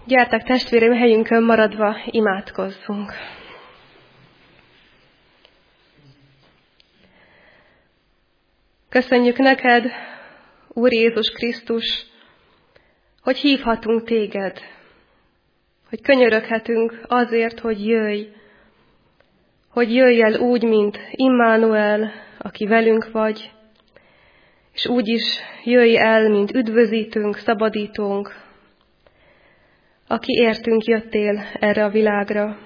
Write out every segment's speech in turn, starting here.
Gyertek testvéreim, helyünkön maradva imádkozzunk. Köszönjük neked, Úr Jézus Krisztus, hogy hívhatunk téged, hogy könyöröghetünk azért, hogy jöjj el úgy, mint Immanuel, aki velünk vagy, és úgy is jöjj el, mint üdvözítőnk, szabadítónk, aki értünk jöttél erre a világra.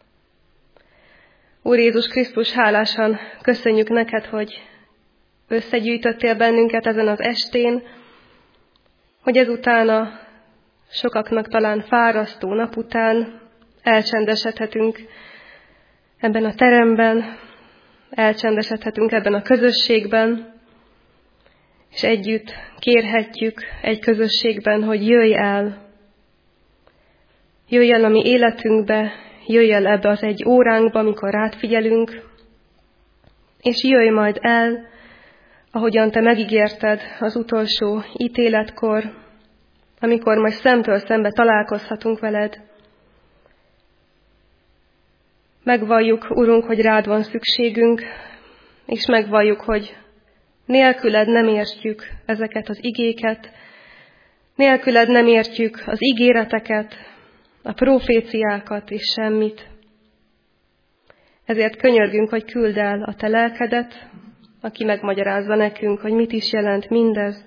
Úr Jézus Krisztus, hálásan köszönjük neked, hogy összegyűjtöttél bennünket ezen az estén, hogy ezután a sokaknak talán fárasztó nap után elcsendesedhetünk ebben a teremben, elcsendesedhetünk ebben a közösségben, és együtt kérhetjük egy közösségben, hogy jöjj el a mi életünkbe, jöjj el ebbe az egy óránkba, amikor rád figyelünk, és jöjj majd el, ahogyan te megígérted az utolsó ítéletkor, amikor majd szemtől szembe találkozhatunk veled. Megvalljuk, Urunk, hogy rád van szükségünk, és megvalljuk, hogy nélküled nem értjük ezeket az igéket, nélküled nem értjük az ígéreteket, a proféciákat és semmit. Ezért könyörgünk, hogy küldd el a te lelkedet, aki megmagyarázza nekünk, hogy mit is jelent mindez.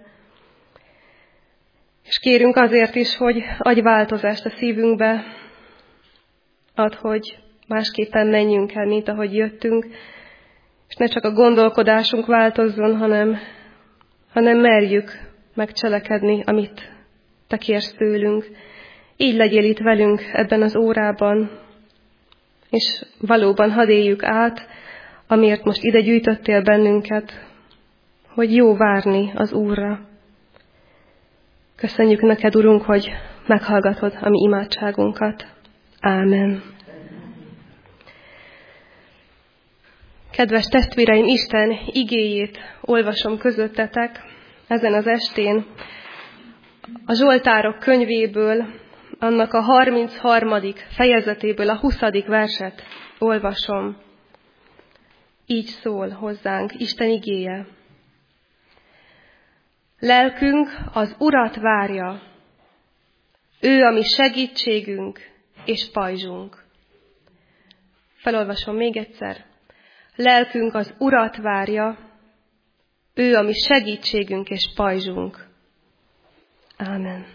És kérünk azért is, hogy adj változást a szívünkbe, add, hogy másképpen menjünk el, mint ahogy jöttünk, és ne csak a gondolkodásunk változzon, hanem merjük megcselekedni, amit te kérsz tőlünk. Így legyél itt velünk ebben az órában, és valóban hadd éljük át, amiért most ide gyűjtöttél bennünket, hogy jó várni az Úrra. Köszönjük neked, Urunk, hogy meghallgatod a mi imádságunkat. Ámen. Kedves testvéreim, Isten igéjét olvasom közöttetek ezen az estén a Zsoltárok könyvéből, annak a 33. fejezetéből a 20. verset olvasom. Így szól hozzánk Isten igéje. Lelkünk az Urat várja, ő a mi segítségünk és pajzsunk. Felolvasom még egyszer. Lelkünk az Urat várja, ő a mi segítségünk és pajzsunk. Ámen.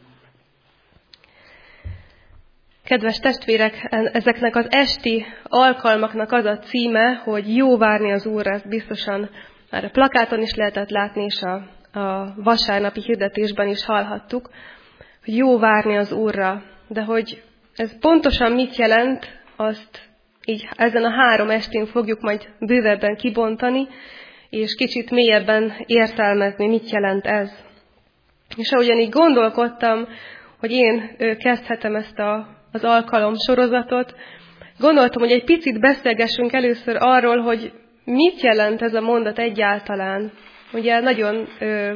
Kedves testvérek, ezeknek az esti alkalmaknak az a címe, hogy jó várni az Úrra, ezt biztosan már a plakáton is lehetett látni, és a vasárnapi hirdetésben is hallhattuk, hogy jó várni az Úrra. De hogy ez pontosan mit jelent, azt így ezen a 3 estén fogjuk majd bővebben kibontani, és kicsit mélyebben értelmezni, mit jelent ez. És ahogyan így gondolkodtam, hogy én kezdhetem ezt az alkalom sorozatot, gondoltam, hogy egy picit beszélgessünk először arról, hogy mit jelent ez a mondat egyáltalán. Ugye nagyon,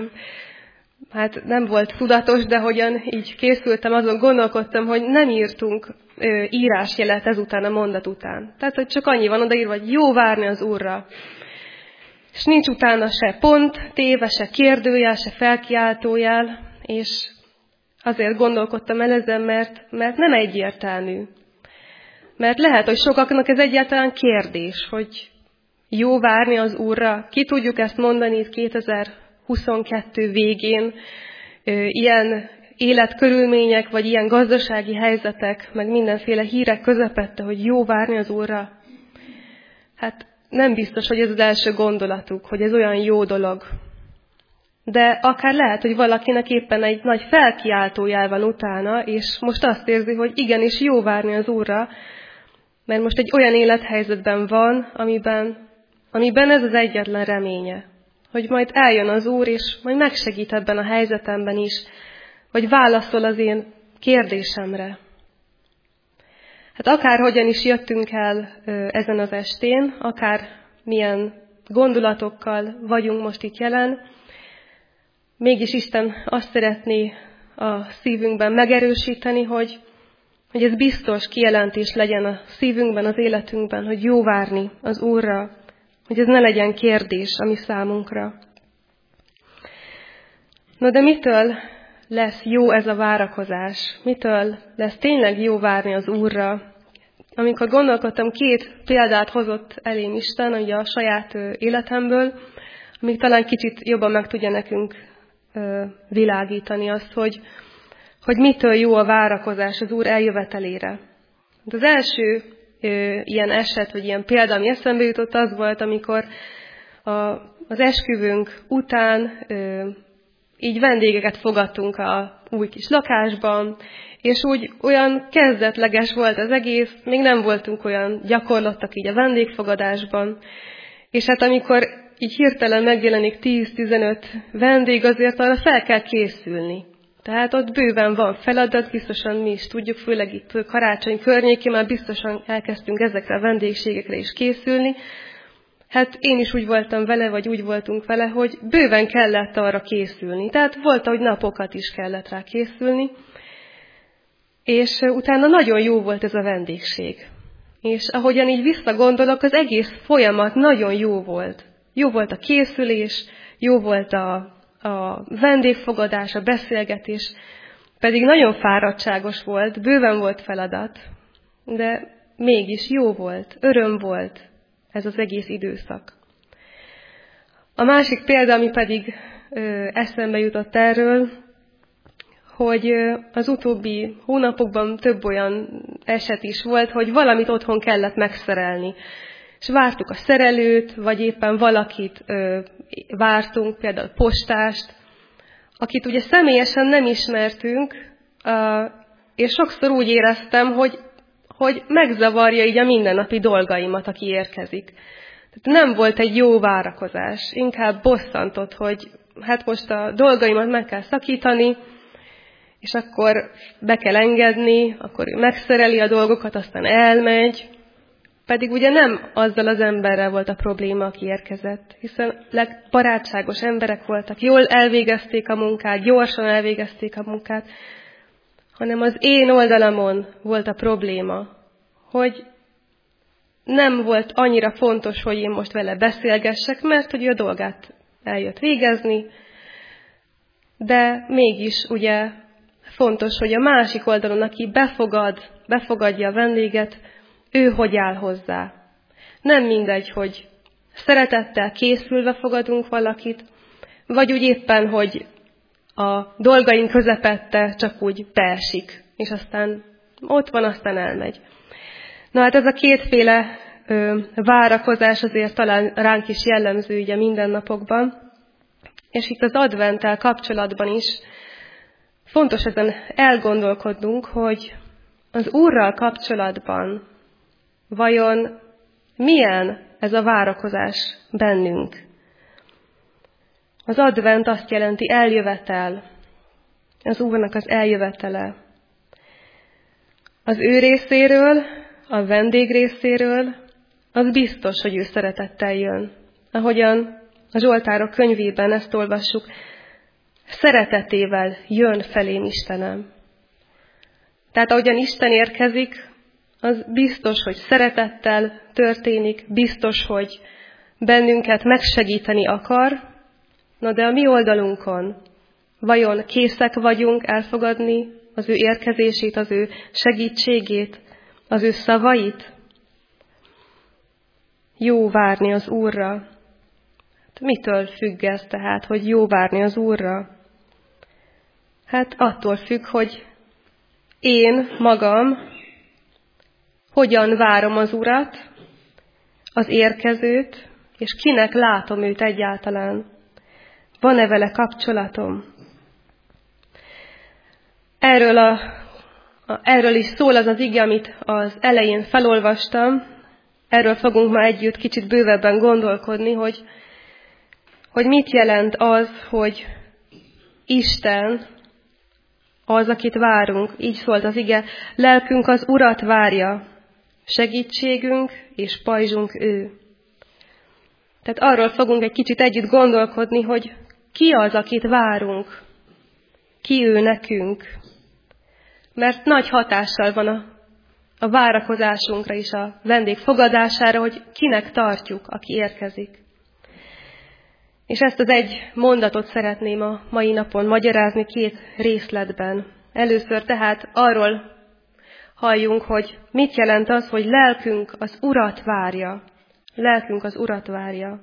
nem volt tudatos, de hogyan így készültem, azon gondolkodtam, hogy nem írtunk írásjelet ezután a mondat után. Tehát, hogy csak annyi van odaírva, hogy jó várni az Úrra. És nincs utána se pont, téve, se kérdőjel, se felkiáltójel, és azért gondolkodtam el ezen, mert nem egyértelmű. Mert lehet, hogy sokaknak ez egyáltalán kérdés, hogy jó várni az Úrra. Ki tudjuk ezt mondani itt 2022 végén, ilyen életkörülmények, vagy ilyen gazdasági helyzetek, meg mindenféle hírek közepette, hogy jó várni az Úrra. Hát nem biztos, hogy ez az első gondolatuk, hogy ez olyan jó dolog. De akár lehet, hogy valakinek éppen egy nagy felkiáltójel van utána, és most azt érzi, hogy igenis jó várni az Úrra, mert most egy olyan élethelyzetben van, amiben ez az egyetlen reménye, hogy majd eljön az Úr, és majd megsegít ebben a helyzetemben is, vagy válaszol az én kérdésemre. Hát akárhogyan is jöttünk el ezen az estén, akár milyen gondolatokkal vagyunk most itt jelen, mégis Isten azt szeretné a szívünkben megerősíteni, hogy ez biztos kijelentés legyen a szívünkben, az életünkben, hogy jó várni az Úrra, hogy ez ne legyen kérdés a mi számunkra. No, de mitől lesz jó ez a várakozás? Mitől lesz tényleg jó várni az Úrra? Amikor gondolkodtam, 2 példát hozott elém Isten, ugye a saját életemből, amíg talán kicsit jobban meg tudja nekünk világítani azt, hogy mitől jó a várakozás az Úr eljövetelére. Az első ilyen eset, vagy ilyen példa, ami eszembe jutott, az volt, amikor az esküvőnk után így vendégeket fogadtunk a új kis lakásban, és úgy olyan kezdetleges volt az egész, még nem voltunk olyan gyakorlottak így a vendégfogadásban, és hát amikor így hirtelen megjelenik 10-15 vendég, azért arra fel kell készülni. Tehát ott bőven van feladat, biztosan mi is tudjuk, főleg itt karácsony környékén már biztosan elkezdtünk ezekre a vendégségekre is készülni. Hát én is úgy voltam vele, vagy úgy voltunk vele, hogy bőven kellett arra készülni. Tehát volt, hogy napokat is kellett rá készülni. És utána nagyon jó volt ez a vendégség. És ahogyan így visszagondolok, az egész folyamat nagyon jó volt. Jó volt a készülés, jó volt a vendégfogadás, a beszélgetés, pedig nagyon fáradtságos volt, bőven volt feladat, de mégis jó volt, öröm volt ez az egész időszak. A másik példa, ami pedig eszembe jutott erről, hogy az utóbbi hónapokban több olyan eset is volt, hogy valamit otthon kellett megszerelni. És vártuk a szerelőt, vagy éppen valakit vártunk, például postást, akit ugye személyesen nem ismertünk, és sokszor úgy éreztem, hogy megzavarja így a mindennapi dolgaimat, aki érkezik. Tehát nem volt egy jó várakozás, inkább bosszantott, hogy hát most a dolgaimat meg kell szakítani, és akkor be kell engedni, akkor ő megszereli a dolgokat, aztán elmegy. Pedig ugye nem azzal az emberrel volt a probléma, aki érkezett, hiszen barátságos emberek voltak, jól elvégezték a munkát, gyorsan elvégezték a munkát, hanem az én oldalamon volt a probléma, hogy nem volt annyira fontos, hogy én most vele beszélgessek, mert hogy ő a dolgát eljött végezni, de mégis ugye fontos, hogy a másik oldalon, aki befogadja a vendéget, ő hogy áll hozzá. Nem mindegy, hogy szeretettel készülve fogadunk valakit, vagy úgy éppen, hogy a dolgaink közepette csak úgy beesik, és aztán ott van, aztán elmegy. Na hát ez a 2 várakozás azért talán ránk is jellemző ugye mindennapokban, és itt az adventtel kapcsolatban is fontos ezen elgondolkodnunk, hogy az Úrral kapcsolatban vajon milyen ez a várakozás bennünk? Az advent azt jelenti eljövetel, az Úrnak az eljövetele. Az ő részéről, a vendég részéről, az biztos, hogy ő szeretettel jön. Ahogyan a Zsoltárok könyvében ezt olvassuk, szeretetével jön felém Istenem. Tehát ahogyan Isten érkezik, az biztos, hogy szeretettel történik, biztos, hogy bennünket megsegíteni akar, na de a mi oldalunkon vajon készek vagyunk elfogadni az ő érkezését, az ő segítségét, az ő szavait? Jó várni az Úrra. Mitől függ ez tehát, hogy jó várni az Úrra? Hát attól függ, hogy én magam hogyan várom az Urat, az érkezőt, és kinek látom őt egyáltalán. Van-e vele kapcsolatom? Erről is szól az ige, amit az elején felolvastam. Erről fogunk ma együtt kicsit bővebben gondolkodni, hogy mit jelent az, hogy Isten az, akit várunk. Így szólt az ige, lelkünk az Urat várja, segítségünk és pajzsunk ő. Tehát arról fogunk egy kicsit együtt gondolkodni, hogy ki az, akit várunk. ki ő nekünk. Mert nagy hatással van a várakozásunkra is, a vendég fogadására, hogy kinek tartjuk, aki érkezik. És ezt az egy mondatot szeretném a mai napon magyarázni 2 részletben. Először tehát arról halljunk, hogy mit jelent az, hogy lelkünk az Urat várja. Lelkünk az Urat várja.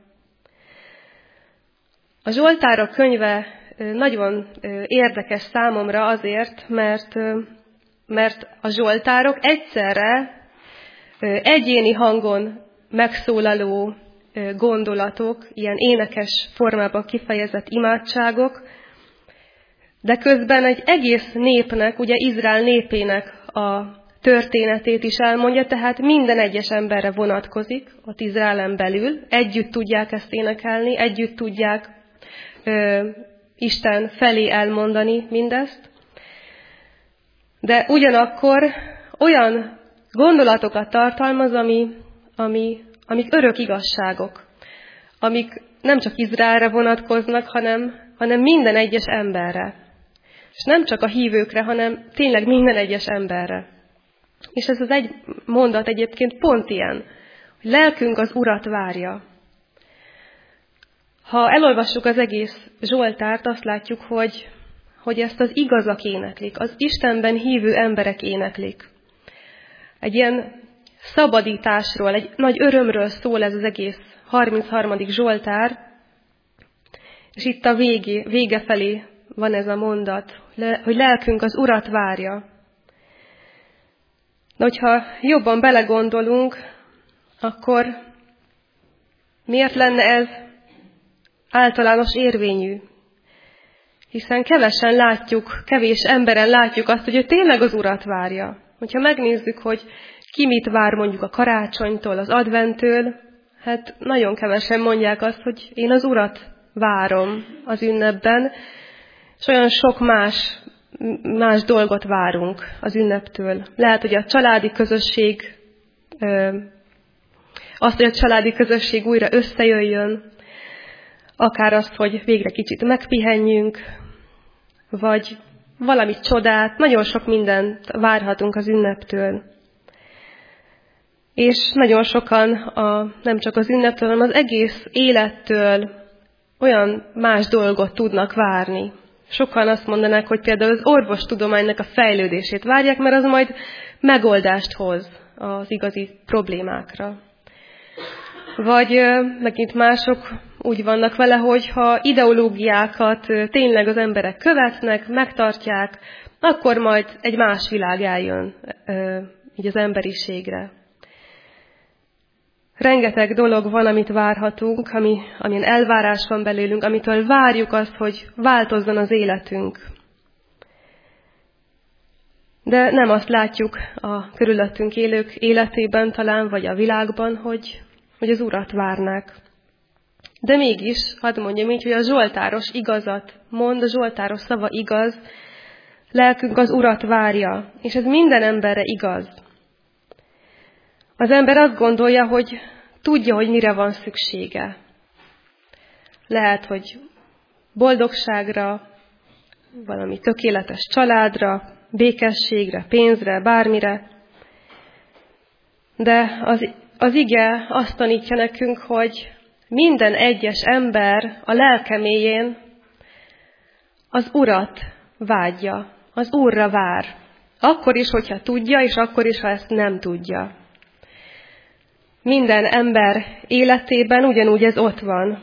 A Zsoltárok könyve nagyon érdekes számomra azért, mert a zsoltárok egyszerre egyéni hangon megszólaló gondolatok, ilyen énekes formában kifejezett imádságok, de közben egy egész népnek, ugye Izrael népének a történetét is elmondja, tehát minden egyes emberre vonatkozik, ott Izraelen belül, együtt tudják ezt énekelni, együtt tudják Isten felé elmondani mindezt, de ugyanakkor olyan gondolatokat tartalmaz, amik örök igazságok, amik nem csak Izraelre vonatkoznak, hanem minden egyes emberre. És nem csak a hívőkre, hanem tényleg minden egyes emberre. És ez az egy mondat egyébként pont ilyen, hogy lelkünk az Urat várja. Ha elolvassuk az egész Zsoltárt, azt látjuk, hogy ezt az igazak éneklik, az Istenben hívő emberek éneklik. Egy ilyen szabadításról, egy nagy örömről szól ez az egész 33. Zsoltár, és itt a vége felé van ez a mondat, hogy lelkünk az Urat várja. De hogyha jobban belegondolunk, akkor miért lenne ez általános érvényű? Hiszen kevesen látjuk, kevés emberen látjuk azt, hogy ő tényleg az Urat várja. Hogyha megnézzük, hogy ki mit vár mondjuk a karácsonytól, az adventtől, hát nagyon kevesen mondják azt, hogy én az Urat várom az ünnepben, és olyan sok más dolgot várunk az ünneptől. Lehet, hogy a családi közösség, hogy a családi közösség újra összejöjjön, akár azt, hogy végre kicsit megpihenjünk, vagy valami csodát, nagyon sok mindent várhatunk az ünneptől. És nagyon sokan nem csak az ünneptől, hanem az egész élettől olyan más dolgot tudnak várni. Sokan azt mondanák, hogy például az orvostudománynak a fejlődését várják, mert az majd megoldást hoz az igazi problémákra. Vagy megint mások úgy vannak vele, hogy ha ideológiákat tényleg az emberek követnek, megtartják, akkor majd egy más világ eljön így az emberiségre. Rengeteg dolog van, amit várhatunk, amin elvárás van belőlünk, amitől várjuk azt, hogy változzon az életünk. De nem azt látjuk a körülöttünk élők életében talán, vagy a világban, hogy az Urat várnák. De mégis, hadd mondjam így, hogy a zsoltáros igazat mond, a zsoltáros szava igaz, lelkünk az Urat várja, és ez minden emberre igaz. Az ember azt gondolja, hogy tudja, hogy mire van szüksége. Lehet, hogy boldogságra, valami tökéletes családra, békességre, pénzre, bármire. De az ige azt tanítja nekünk, hogy minden egyes ember a lelke mélyén az Urat vágyja, az Úrra vár. Akkor is, hogyha tudja, és akkor is, ha ezt nem tudja. Minden ember életében ugyanúgy ez ott van.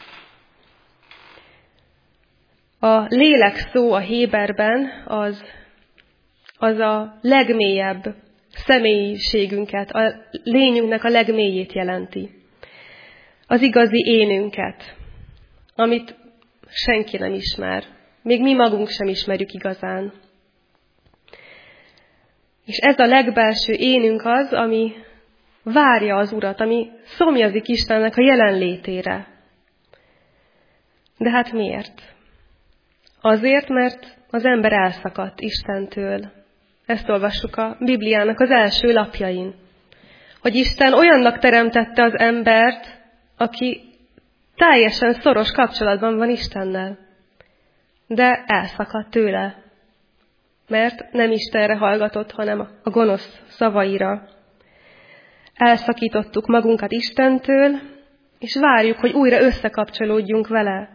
A lélek szó a héberben az a legmélyebb személyiségünket, a lényünknek a legmélyét jelenti. Az igazi énünket, amit senki nem ismer. Még mi magunk sem ismerjük igazán. És ez a legbelső énünk az, ami várja az Urat, ami szomjazik Istennek a jelenlétére. De hát miért? Azért, mert az ember elszakadt Istentől. Ezt olvassuk a Bibliának az első lapjain. Hogy Isten olyannak teremtette az embert, aki teljesen szoros kapcsolatban van Istennel. de elszakadt tőle, mert nem Istenre hallgatott, hanem a gonosz szavaira. Elszakítottuk magunkat Istentől, és várjuk, hogy újra összekapcsolódjunk vele.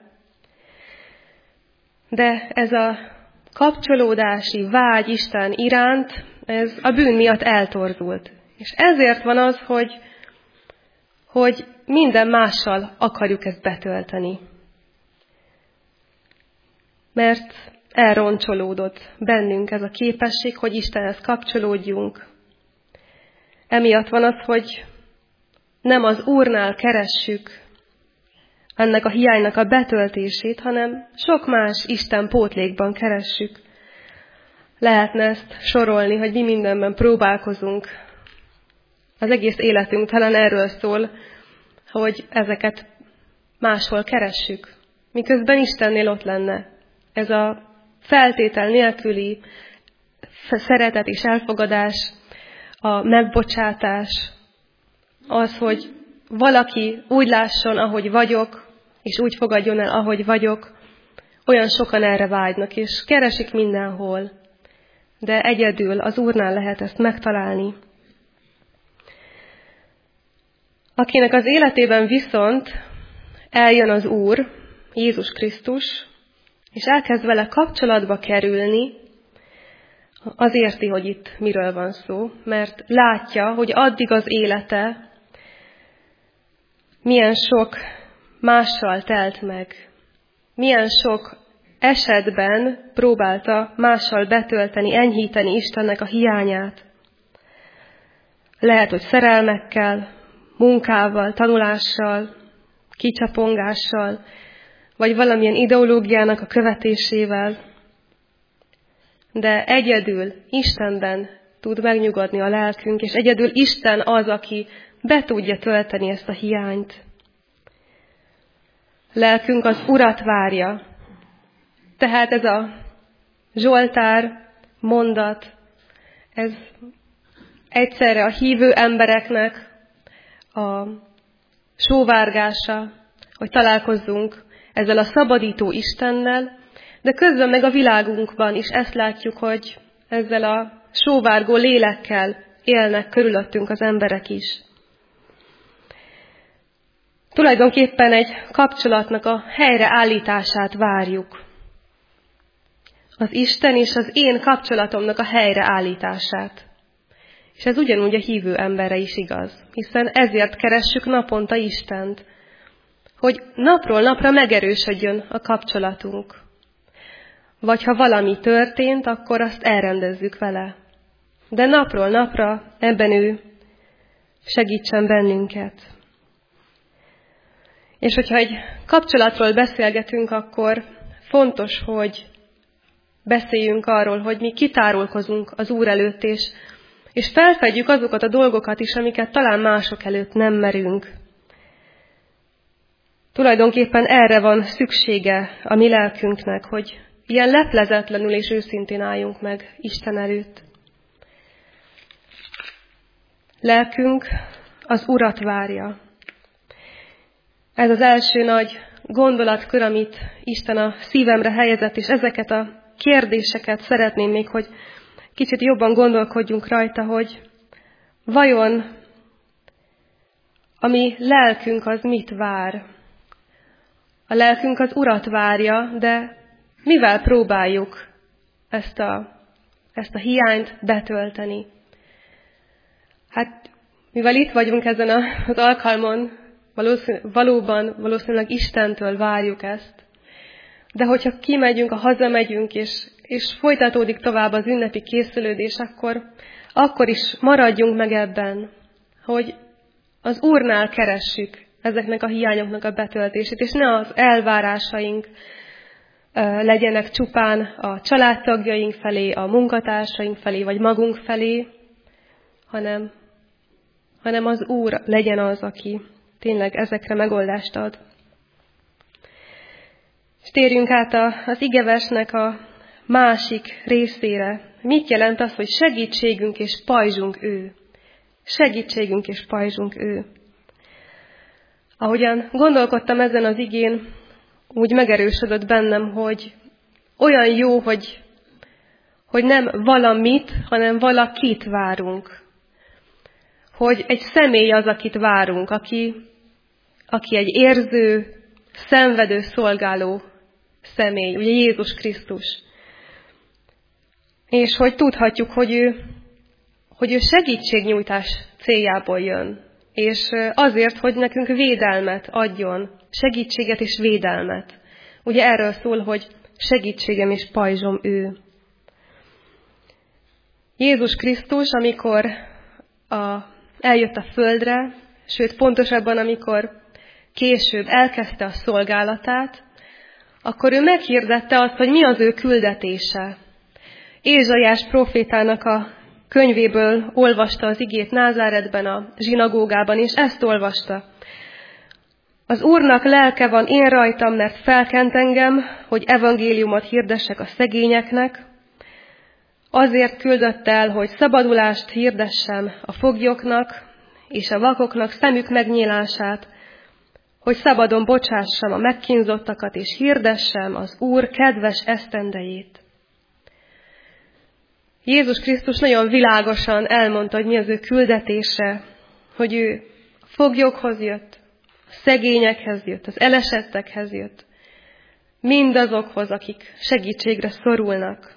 De ez a kapcsolódási vágy Isten iránt, ez a bűn miatt eltorzult. És ezért van az, hogy minden mással akarjuk ezt betölteni. Mert elroncsolódott bennünk ez a képesség, hogy Istenhez kapcsolódjunk. Emiatt van az, hogy nem az Úrnál keressük ennek a hiánynak a betöltését, hanem sok más Isten pótlékban keressük. Lehetne ezt sorolni, hogy mi mindenben próbálkozunk. Az egész életünk talán erről szól, hogy ezeket máshol keressük, miközben Istennél ott lenne. Ez a feltétel nélküli szeretet és elfogadás, a megbocsátás, az, hogy valaki úgy lásson, ahogy vagyok, és úgy fogadjon el, ahogy vagyok, olyan sokan erre vágynak, és keresik mindenhol. De egyedül az Úrnál lehet ezt megtalálni. Akinek az életében viszont eljön az Úr, Jézus Krisztus, és elkezd vele kapcsolatba kerülni, az érti, hogy itt miről van szó, mert látja, hogy addig az élete milyen sok mással telt meg, milyen sok esetben próbálta mással betölteni, enyhíteni Istennek a hiányát. Lehet, hogy szerelmekkel, munkával, tanulással, kicsapongással, vagy valamilyen ideológiának a követésével. De egyedül Istenben tud megnyugodni a lelkünk, és egyedül Isten az, aki be tudja tölteni ezt a hiányt. Lelkünk az Urat várja. Tehát ez a Zsoltár mondat, ez egyszerre a hívő embereknek a sóvárgása, hogy találkozzunk ezzel a szabadító Istennel, de közben meg a világunkban is ezt látjuk, hogy ezzel a sóvárgó lélekkel élnek körülöttünk az emberek is. Tulajdonképpen egy kapcsolatnak a helyreállítását várjuk. Az Isten és az én kapcsolatomnak a helyreállítását. És ez ugyanúgy a hívő emberre is igaz, hiszen ezért keressük naponta Istent, hogy napról napra megerősödjön a kapcsolatunk. Vagy ha valami történt, akkor azt elrendezzük vele. De napról napra ebben ő segítsen bennünket. És hogyha egy kapcsolatról beszélgetünk, akkor fontos, hogy beszéljünk arról, hogy mi kitárulkozunk az Úr előtt, és felfedjük azokat a dolgokat is, amiket talán mások előtt nem merünk. Tulajdonképpen erre van szüksége a mi lelkünknek, hogy ilyen leplezetlenül és őszintén álljunk meg Isten előtt. Lelkünk az Urat várja. Ez az első nagy gondolatkör, amit Isten a szívemre helyezett, és ezeket a kérdéseket szeretném még, hogy kicsit jobban gondolkodjunk rajta, hogy vajon a mi lelkünk az mit vár? A lelkünk az Urat várja, de mivel próbáljuk ezt a hiányt betölteni? Hát, mivel itt vagyunk ezen az alkalmon, valószínűleg Istentől várjuk ezt. De hogyha kimegyünk, ha hazamegyünk, és folytatódik tovább az ünnepi készülődés, akkor is maradjunk meg ebben, hogy az Úrnál keressük ezeknek a hiányoknak a betöltését, és ne az elvárásaink legyenek csupán a családtagjaink felé, a munkatársaink felé, vagy magunk felé, hanem az Úr legyen az, aki tényleg ezekre megoldást ad. És térjünk át az igeversnek a másik részére. Mit jelent az, hogy segítségünk és pajzsunk ő? Segítségünk és pajzsunk ő. Ahogyan gondolkodtam ezen az igén, úgy megerősödött bennem, hogy olyan jó, hogy nem valamit, hanem valakit várunk. Hogy egy személy az, akit várunk, aki egy érző, szenvedő, szolgáló személy, ugye Jézus Krisztus. És hogy tudhatjuk, hogy ő segítségnyújtás céljából jön. És azért, hogy nekünk védelmet adjon, segítséget és védelmet. Ugye erről szól, hogy segítségem és pajzsom ő. Jézus Krisztus, amikor eljött a földre, sőt pontosabban, amikor később elkezdte a szolgálatát, akkor ő meghirdette azt, hogy mi az ő küldetése. Ézsaiás prófétának a könyvéből olvasta az igét Názáretben, a zsinagógában, és ezt olvasta. Az Úrnak lelke van én rajtam, mert felkent engem, hogy evangéliumot hirdessek a szegényeknek. Azért küldött el, hogy szabadulást hirdessem a foglyoknak, és a vakoknak szemük megnyílását, hogy szabadon bocsássam a megkínzottakat, és hirdessem az Úr kedves esztendejét. Jézus Krisztus nagyon világosan elmondta, hogy mi az ő küldetése, hogy ő a foglyokhoz jött, a szegényekhez jött, az elesettekhez jött, mindazokhoz, akik segítségre szorulnak.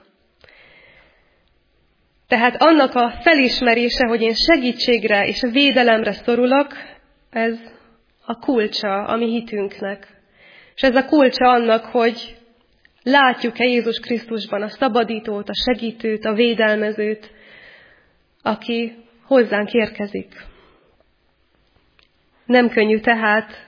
Tehát annak a felismerése, hogy én segítségre és védelemre szorulok, ez a kulcsa a mi hitünknek. És ez a kulcsa annak, hogy látjuk-e Jézus Krisztusban a szabadítót, a segítőt, a védelmezőt, aki hozzánk érkezik. Nem könnyű tehát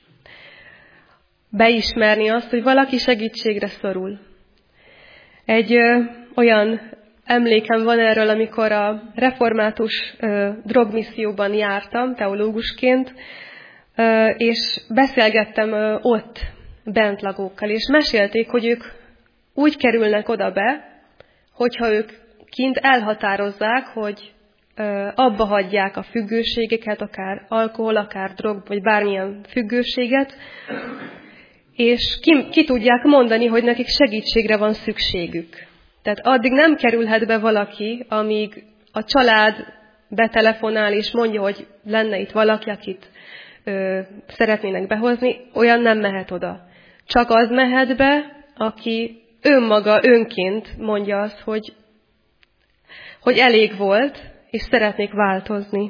beismerni azt, hogy valaki segítségre szorul. Egy olyan emlékem van erről, amikor a református drogmisszióban jártam, teológusként, és beszélgettem ott bentlagókkal, és mesélték, hogy ők úgy kerülnek oda be, hogyha ők kint elhatározzák, hogy abba hagyják a függőségeket, akár alkohol, akár drog, vagy bármilyen függőséget, és ki tudják mondani, hogy nekik segítségre van szükségük. Tehát addig nem kerülhet be valaki, amíg a család betelefonál, és mondja, hogy lenne itt valaki, akit szeretnének behozni, olyan nem mehet oda. Csak az mehet be, aki önként mondja azt, hogy elég volt, és szeretnék változni.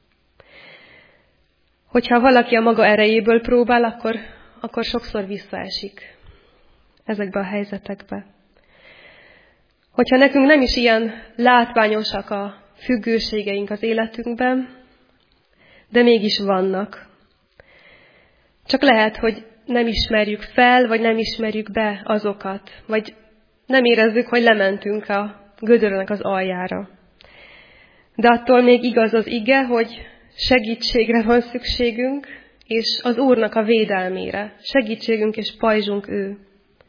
Hogyha valaki a maga erejéből próbál, akkor sokszor visszaesik ezekbe a helyzetekbe. Hogyha nekünk nem is ilyen látványosak a függőségeink az életünkben, de mégis vannak. Csak lehet, hogy nem ismerjük fel, vagy nem ismerjük be azokat, vagy nem érezzük, hogy lementünk a gödörnek az aljára. De attól még igaz az ige, hogy segítségre van szükségünk, és az Úrnak a védelmére. Segítségünk és pajzsunk ő.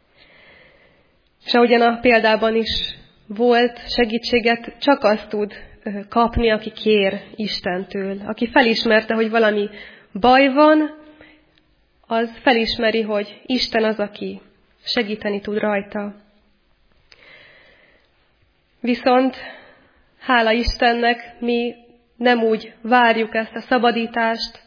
És ahogyan a példában is volt, segítséget csak azt tud kapni, aki kér Istentől. Aki felismerte, hogy valami baj van, az felismeri, hogy Isten az, aki segíteni tud rajta. Viszont hála Istennek mi nem úgy várjuk ezt a szabadítást,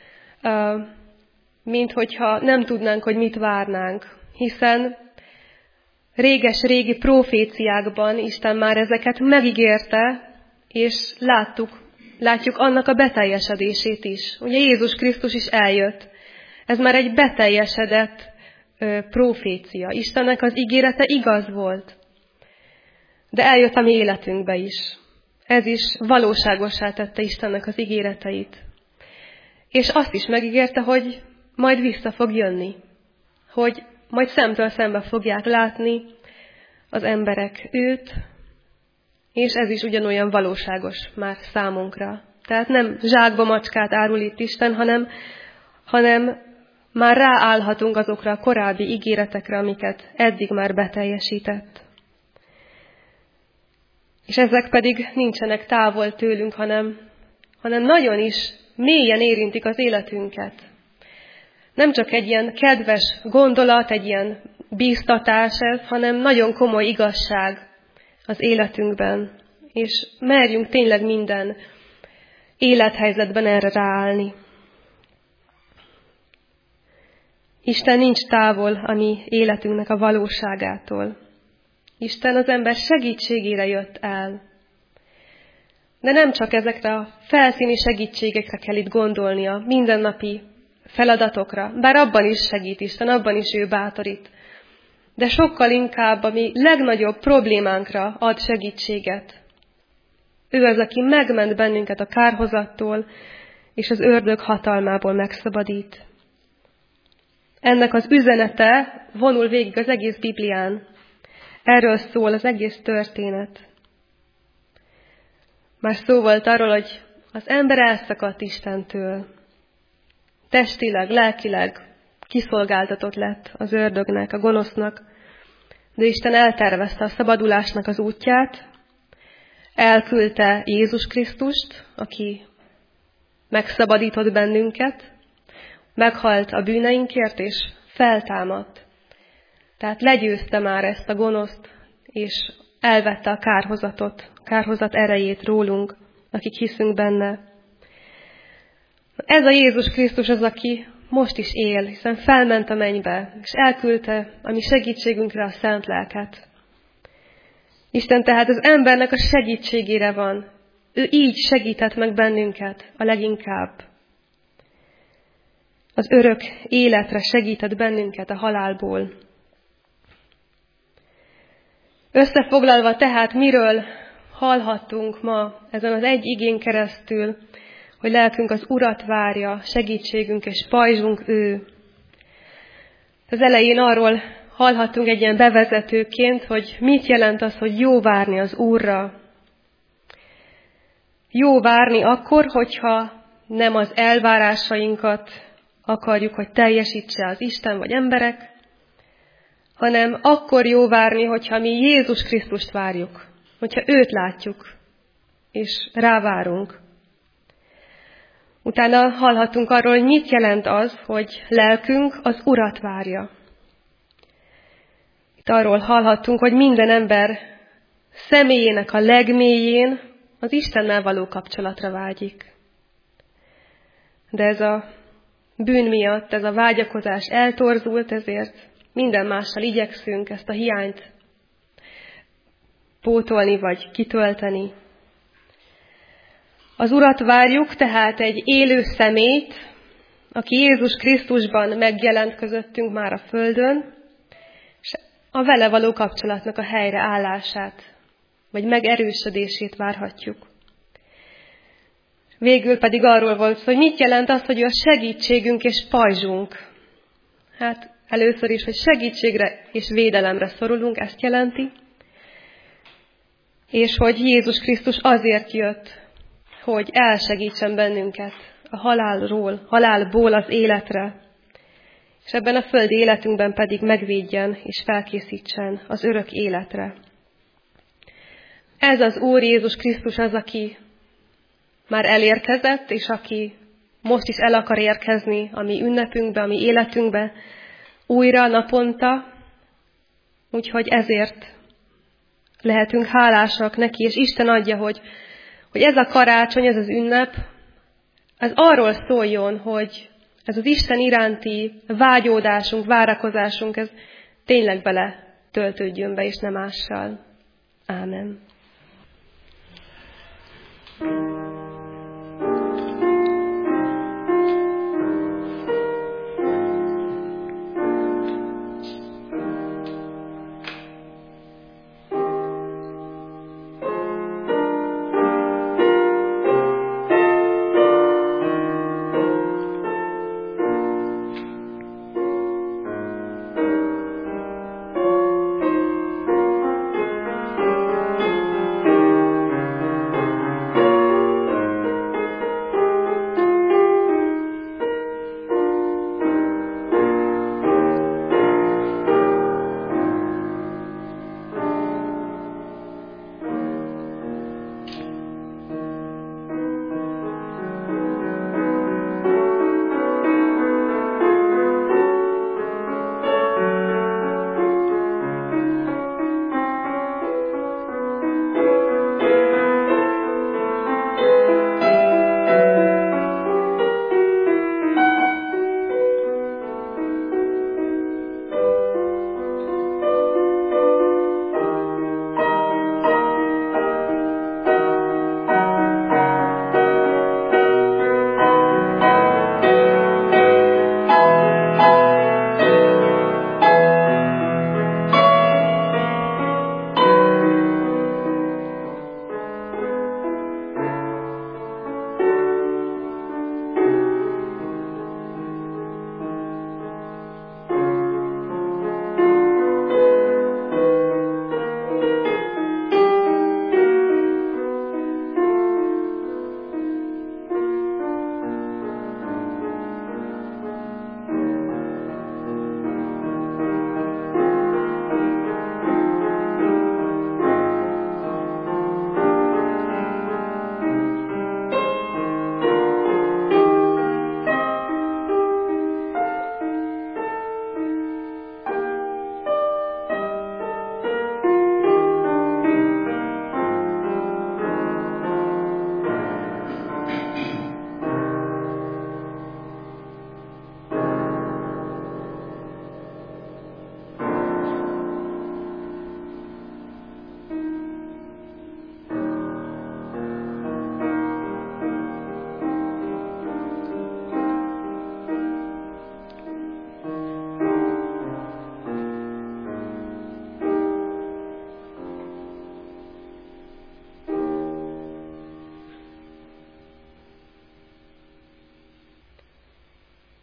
mint hogyha nem tudnánk, hogy mit várnánk. Hiszen réges-régi proféciákban Isten már ezeket megígérte, és látjuk annak a beteljesedését is. Ugye Jézus Krisztus is eljött. Ez már egy beteljesedett profécia. Istennek az ígérete igaz volt. De eljött a mi életünkbe is. Ez is valóságossá tette Istennek az ígéreteit. És azt is megígérte, hogy majd vissza fog jönni. Hogy majd szemtől szembe fogják látni az emberek őt, és ez is ugyanolyan valóságos már számunkra. Tehát nem zsákba macskát árul itt Isten, hanem már ráállhatunk azokra a korábbi ígéretekre, amiket eddig már beteljesített. És ezek pedig nincsenek távol tőlünk, hanem nagyon is mélyen érintik az életünket. Nem csak egy ilyen kedves gondolat, egy ilyen bíztatás ez, hanem nagyon komoly igazság az életünkben. És merjünk tényleg minden élethelyzetben erre ráállni. Isten nincs távol a mi életünknek a valóságától. Isten az ember segítségére jött el. De nem csak ezekre a felszíni segítségekre kell itt gondolnia, mindennapi feladatokra, bár abban is segít Isten, abban is ő bátorít. De sokkal inkább a mi legnagyobb problémánkra ad segítséget. Ő az, aki megment bennünket a kárhozattól, és az ördög hatalmából megszabadít. Ennek az üzenete vonul végig az egész Biblián. Erről szól az egész történet. Már szó volt arról, hogy az ember elszakadt Istentől. Testileg, lelkileg kiszolgáltatott lett az ördögnek, a gonosznak, de Isten eltervezte a szabadulásnak az útját, elküldte Jézus Krisztust, aki megszabadított bennünket, meghalt a bűneinkért, és feltámadt. Tehát legyőzte már ezt a gonoszt, és elvette a kárhozat erejét rólunk, akik hiszünk benne. Ez a Jézus Krisztus az, aki most is él, hiszen felment a mennybe, és elküldte a mi segítségünkre a Szent Lelket. Isten tehát az embernek a segítségére van. Ő így segített meg bennünket a leginkább. Az örök életre segített bennünket a halálból. Összefoglalva tehát, miről hallhattunk ma ezen az egy igén keresztül, hogy lelkünk az Urat várja, segítségünk és pajzsunk ő. Az elején arról hallhattunk egy ilyen bevezetőként, hogy mit jelent az, hogy jó várni az Úrra. Jó várni akkor, hogyha nem az elvárásainkat akarjuk, hogy teljesítse az Isten vagy emberek, hanem akkor jó várni, hogyha mi Jézus Krisztust várjuk, hogyha őt látjuk, és rávárunk. Utána hallhattunk arról, hogy mit jelent az, hogy lelkünk az Urat várja. Itt arról hallhattunk, hogy minden ember személyének a legmélyén az Istennel való kapcsolatra vágyik. De ez a bűn miatt, ez a vágyakozás eltorzult, ezért minden mással igyekszünk ezt a hiányt pótolni vagy kitölteni. Az Urat várjuk, tehát egy élő személyt, aki Jézus Krisztusban megjelent közöttünk már a földön, és a vele való kapcsolatnak a helyreállását, vagy megerősödését várhatjuk. Végül pedig arról volt szó, hogy mit jelent az, hogy ő a segítségünk és pajzsunk. Hát először is, hogy segítségre és védelemre szorulunk, ezt jelenti, és hogy Jézus Krisztus azért jött, hogy elsegítsen bennünket a halálból az életre, és ebben a földi életünkben pedig megvédjen és felkészítsen az örök életre. Ez az Úr Jézus Krisztus az, aki már elérkezett, és aki most is el akar érkezni a mi ünnepünkbe, a mi életünkbe, újra naponta, úgyhogy ezért lehetünk hálásak neki, és Isten adja, hogy ez a karácsony, ez az ünnep, az arról szóljon, hogy ez az Isten iránti vágyódásunk, várakozásunk, ez tényleg bele töltődjön be, és nem mással. Ámen.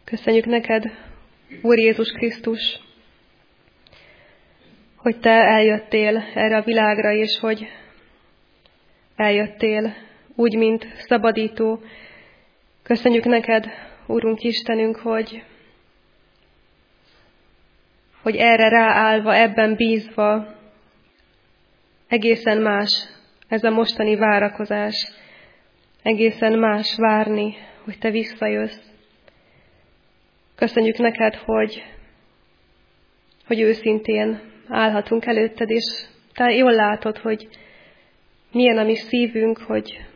Köszönjük neked, Úr Jézus Krisztus, hogy te eljöttél erre a világra, és hogy eljöttél úgy, mint szabadító. Köszönjük neked, Úrunk Istenünk, hogy erre ráállva, ebben bízva egészen más ez a mostani várakozás, egészen más várni, hogy te visszajössz. Köszönjük neked, hogy őszintén állhatunk előtted, és te jól látod, hogy milyen a mi szívünk, hogy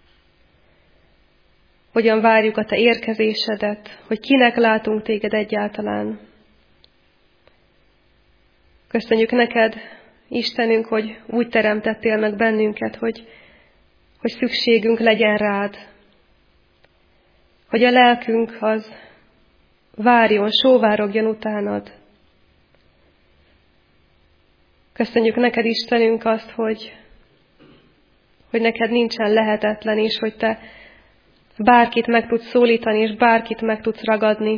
hogyan várjuk a te érkezésedet, hogy kinek látunk téged egyáltalán. Köszönjük neked, Istenünk, hogy úgy teremtettél meg bennünket, hogy szükségünk legyen rád. Hogy a lelkünk az várjon, sóvárogjon utánad. Köszönjük neked, Istenünk, azt, hogy neked nincsen lehetetlen, és hogy te bárkit meg tudsz szólítani, és bárkit meg tudsz ragadni.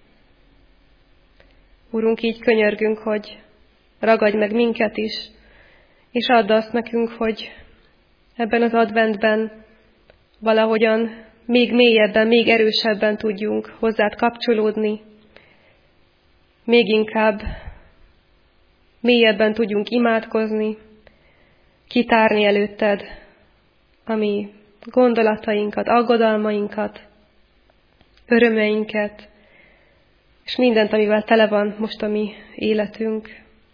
Úrunk, így könyörgünk, hogy ragadj meg minket is, és add azt nekünk, hogy ebben az adventben valahogyan még mélyebben, még erősebben tudjunk hozzád kapcsolódni, még inkább mélyebben tudjunk imádkozni, kitárni előtted a mi gondolatainkat, aggodalmainkat, örömeinket, és mindent, amivel tele van most a mi életünk.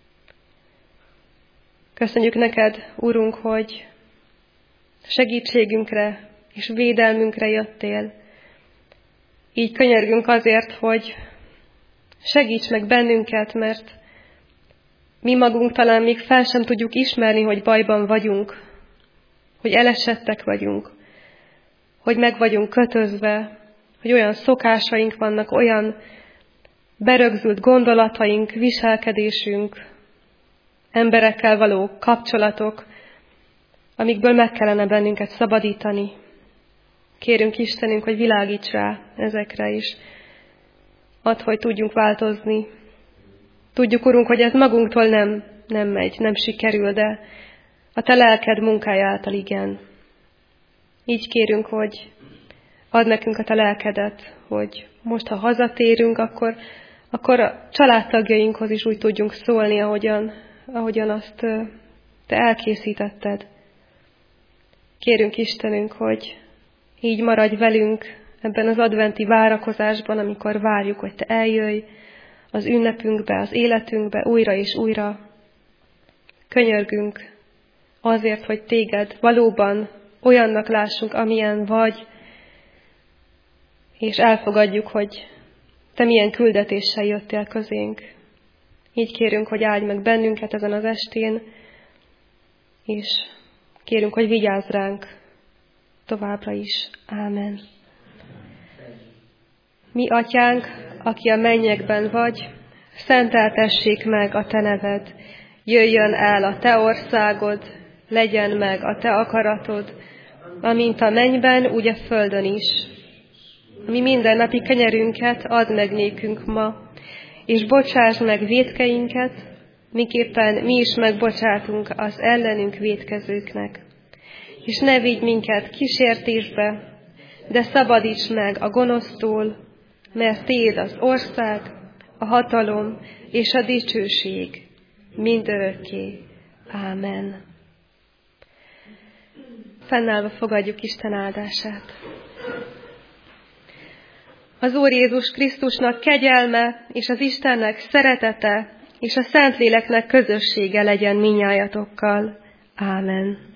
Köszönjük neked, Úrunk, hogy segítségünkre és védelmünkre jöttél. Így könyörgünk azért, hogy segíts meg bennünket, mert mi magunk talán még fel sem tudjuk ismerni, hogy bajban vagyunk, hogy elesettek vagyunk, hogy meg vagyunk kötözve, hogy olyan szokásaink vannak, olyan berögzült gondolataink, viselkedésünk, emberekkel való kapcsolatok, amikből meg kellene bennünket szabadítani. Kérünk Istenünk, hogy világíts rá ezekre is. Add, hogy tudjunk változni. Tudjuk, Urunk, hogy ez magunktól nem megy, nem sikerül, de a te lelked munkája által igen. Így kérünk, hogy add nekünk a te lelkedet, hogy most, ha hazatérünk, akkor a családtagjainkhoz is úgy tudjunk szólni, ahogyan azt te elkészítetted. Kérünk Istenünk, hogy így maradj velünk ebben az adventi várakozásban, amikor várjuk, hogy te eljöjj az ünnepünkbe, az életünkbe újra és újra. Könyörgünk azért, hogy téged valóban olyannak lássunk, amilyen vagy, és elfogadjuk, hogy te milyen küldetéssel jöttél közénk. Így kérünk, hogy áldj meg bennünket ezen az estén, és kérünk, hogy vigyázz ránk továbbra is. Ámen. Mi atyánk, aki a mennyekben vagy, szenteltessék meg a te neved. Jöjjön el a te országod, legyen meg a te akaratod, amint a mennyben, úgy a földön is. Mi mindennapi kenyerünket add meg nékünk ma, és bocsáss meg vétkeinket, miképpen mi is megbocsátunk az ellenünk vétkezőknek. És ne vigy minket kísértésbe, de szabadíts meg a gonosztól, mert tiéd az ország, a hatalom és a dicsőség mindörökké. Ámen. Fennállva fogadjuk Isten áldását. Az Úr Jézus Krisztusnak kegyelme és az Istennek szeretete és a Szentléleknek közössége legyen minnyájatokkal. Ámen.